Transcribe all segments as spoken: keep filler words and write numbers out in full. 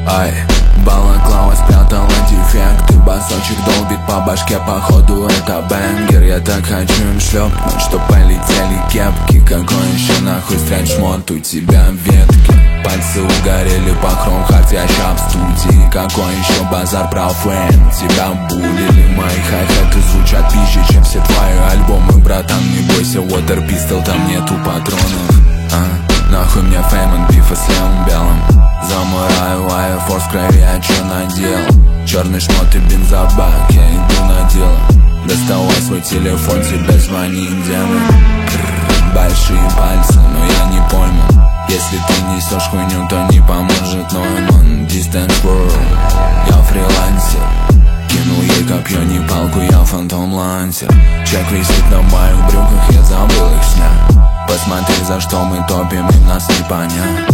Ай, балаклава спрятала дефект, и басочек долбит по башке, походу это бенгер. Я так хочу им шлепнуть, что полетели кепки. Какой еще нахуй стрейт-шмот, у тебя ветки. Пальцы угорели по хром-хард, я ща в студии. Какой еще базар про фэм, тебя булили. Мои хай-хеты звучат пизже, чем все твои альбомы. Братан, не бойся, Water Pistol, там нету патронов. а? Нахуй мне фейм и бифа с левым белым. Замураю Air Force в крови, а чё надел? Черный шмот и бензобак, я иду на дело. Доставай свой телефон, тебе звонит демон. Большие пальцы, но я не пойму. Если ты несешь хуйню, то не поможет Нойман. Distance World, я фрилансер. Кинул ей копье, не палку, я фантом лансер. Чек висит на моих брюках, я забыл их снять. Посмотри, за что мы топим, и нас не понять.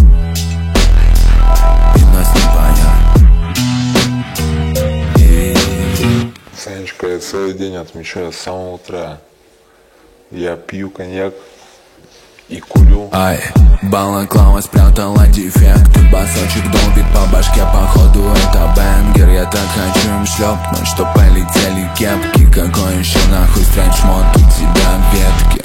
И нас не понять. Санечка, я целый день отмечаю с самого утра. Я пью коньяк и курю. Ай, балаклава спрятала дефект, и басочек долбит по башке, походу это бенгер. Я так хочу им шлепнуть, что полетели кепки. Какой еще нахуй стрейт-шмот, у тебя ветки.